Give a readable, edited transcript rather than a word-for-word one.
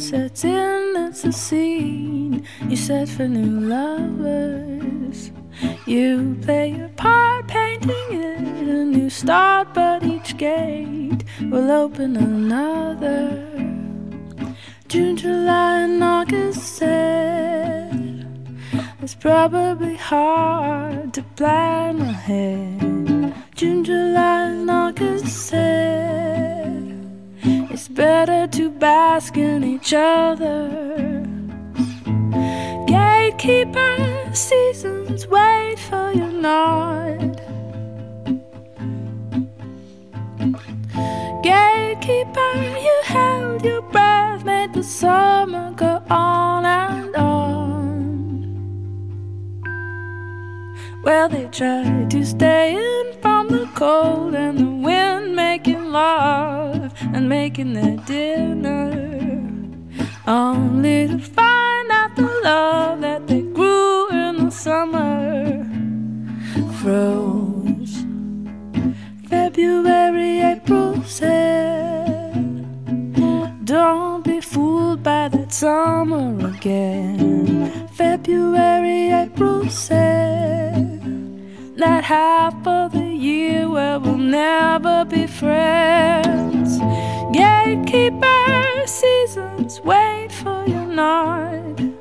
sets in, it's a scene you set for new lovers. You play your part, painting it a new start, but each gate will open another. June, July, and August said it's probably hard to plan ahead. June, July, and August said it's better to bask in each other. Gatekeeper, seasons wait for your nod. Gatekeeper, you held your breath, made the summer go on and on. Well, they tried to stay in from the cold and the wind, making love and making their dinner, only to find out the love that they grew in the summer froze. February, April said, don't be fooled by that summer again. February, April said, that half of the year where we'll never be friends. Gatekeeper, seasons wait for your nod.